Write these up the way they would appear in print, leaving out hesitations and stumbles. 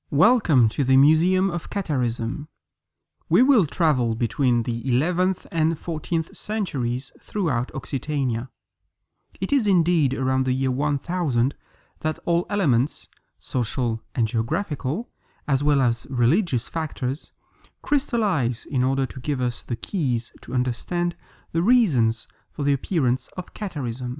Welcome to the Museum of Catarism. We will travel between the 11th and 14th centuries throughout Occitania. It is indeed around the year 1000 that all elements, social and geographical, as well as religious factors, crystallize in order to give us the keys to understand the reasons for the appearance of Catarism.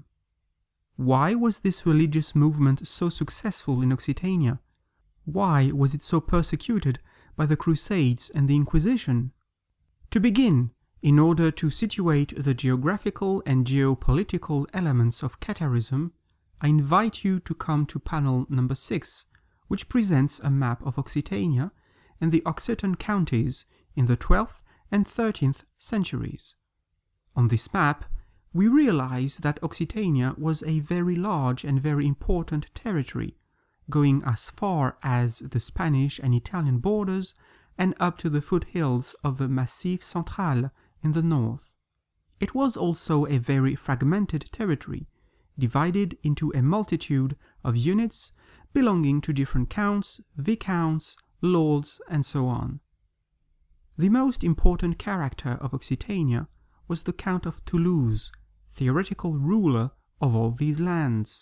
Why was this religious movement so successful in Occitania? Why was it so persecuted by the Crusades and the Inquisition? To begin, in order to situate the geographical and geopolitical elements of Catarism, I invite you to come to panel number 6, which presents a map of Occitania and the Occitan counties in the 12th and 13th centuries. On this map, we realize that Occitania was a very large and very important territory, going as far as the Spanish and Italian borders and up to the foothills of the Massif Central in the north. It was also a very fragmented territory, divided into a multitude of units belonging to different counts, viscounts, lords, and so on. The most important character of Occitania was the Count of Toulouse, theoretical ruler of all these lands.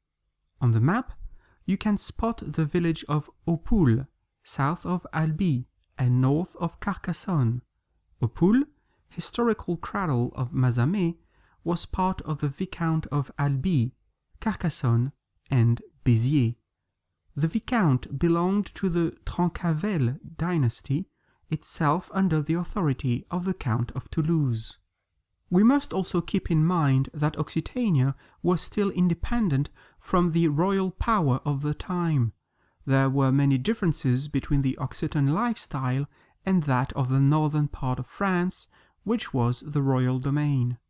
On the map, you can spot the village of Aupoules, south of Albi and north of Carcassonne. Aupoules, historical cradle of Mazamet, was part of the Viscount of Albi, Carcassonne, and Béziers. The Viscount belonged to the Trencavel dynasty, itself under the authority of the Count of Toulouse. We must also keep in mind that Occitania was still independent from the royal power of the time. There were many differences between the Occitan lifestyle and that of the northern part of France, which was the royal domain.